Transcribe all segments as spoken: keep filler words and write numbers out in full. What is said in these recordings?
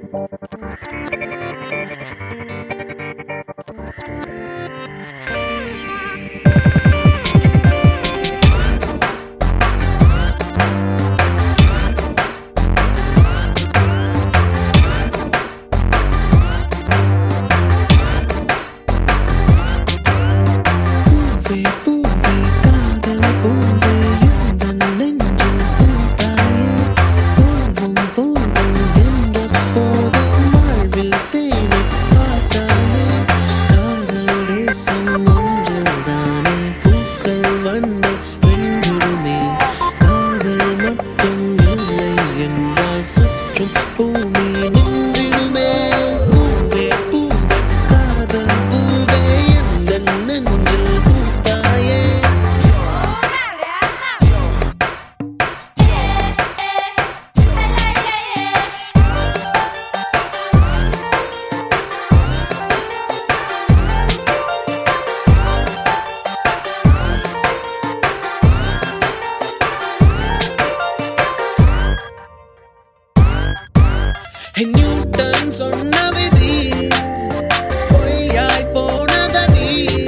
Newton சொன்ன விதி பொய்யாய் போனதடி.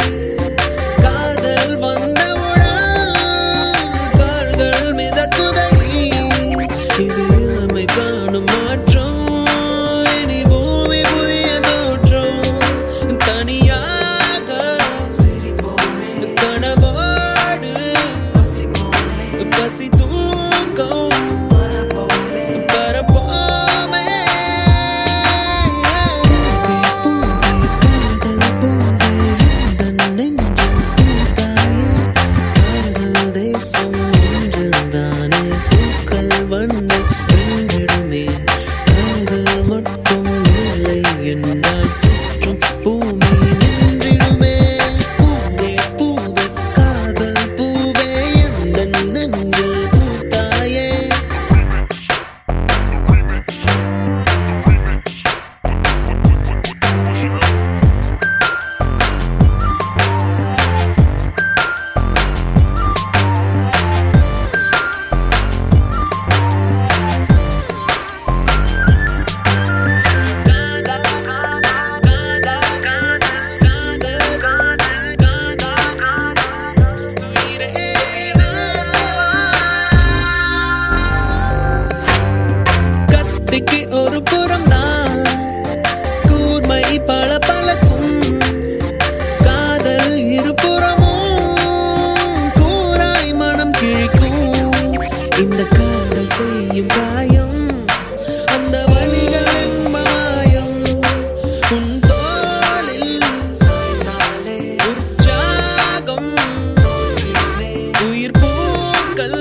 காதல் வந்தவுடன் கால்கள் மிதக்குதடி. இது இளமை காணும் மாற்றம், இனி பூமி புதிய தோற்றம். தனியாக கனவோடு பசி தூக்கம் ஒரு புறம் தான் கூர்மை பல பழக்கும். காதல் இருபுறமும் கூராய் மனம் கிழிக்கும். இந்த காதல் செய்யும் காயம், அந்த வழிகள் மாயம். உன் தோளில் சாய்ந்தாலே உற்சாகம், உயிர் பூக்கள்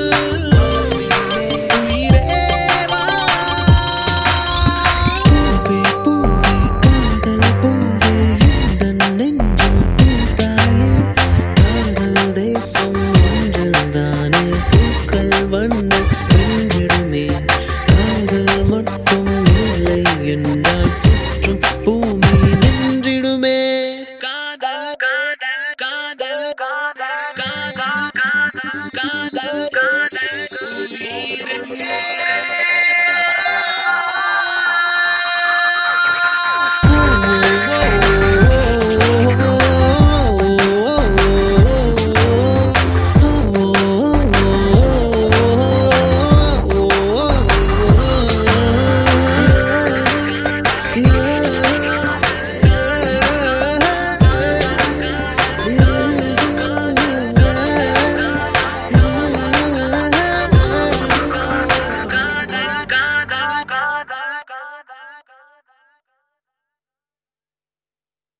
என்றால் சுற்றும் பூமி நின்றிடுமே. காதல் காதல் காதல் காதல் காதல் காதல் காதல் உயிரே. Yeah.